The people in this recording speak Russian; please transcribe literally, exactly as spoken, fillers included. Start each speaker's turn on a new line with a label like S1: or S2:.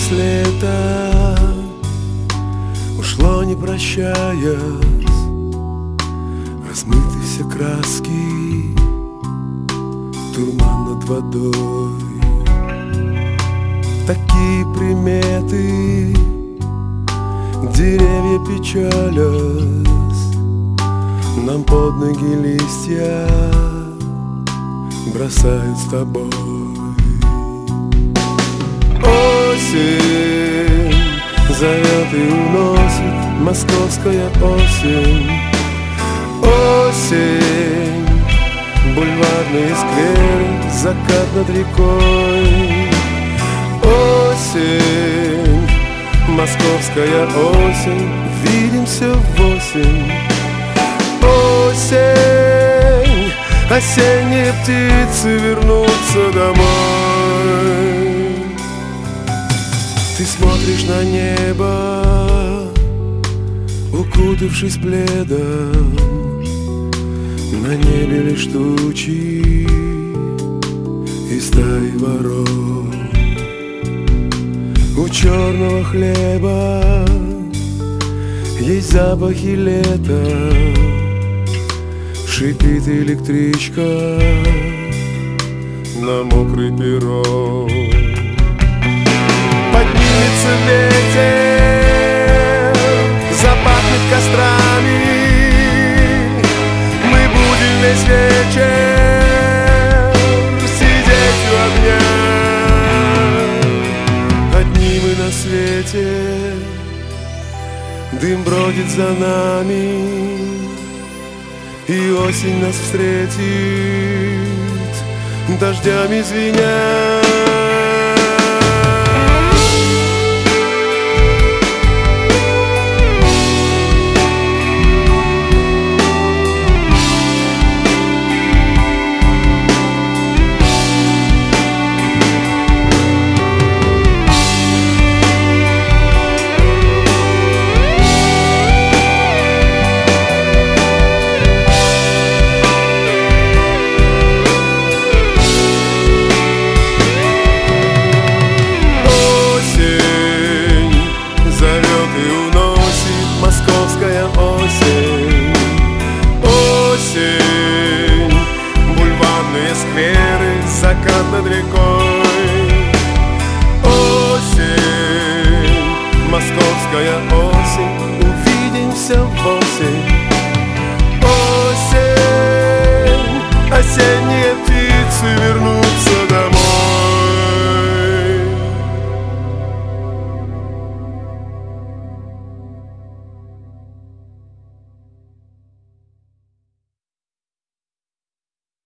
S1: Вернулось лето, ушло не прощаясь, размыты все краски, туман над водой. Такие приметы, деревья печалясь, нам под ноги листья бросают с тобой. Осень зовет и уносит, московская осень. Осень, бульварные скверы, закат над рекой. Осень, московская осень, видимся в восемь. Осень, осенние птицы вернутся домой. Ты смотришь на небо, укутавшись пледом. На небе лишь тучи и стаи ворон. У черного хлеба есть запахи лета. Шипит электричка на мокрый перрон. Поднимется ветер, запахнет кострами. Мы будем весь вечер сидеть у огня. Одни мы на свете, дым бродит за нами, и осень нас встретит, дождями звеня.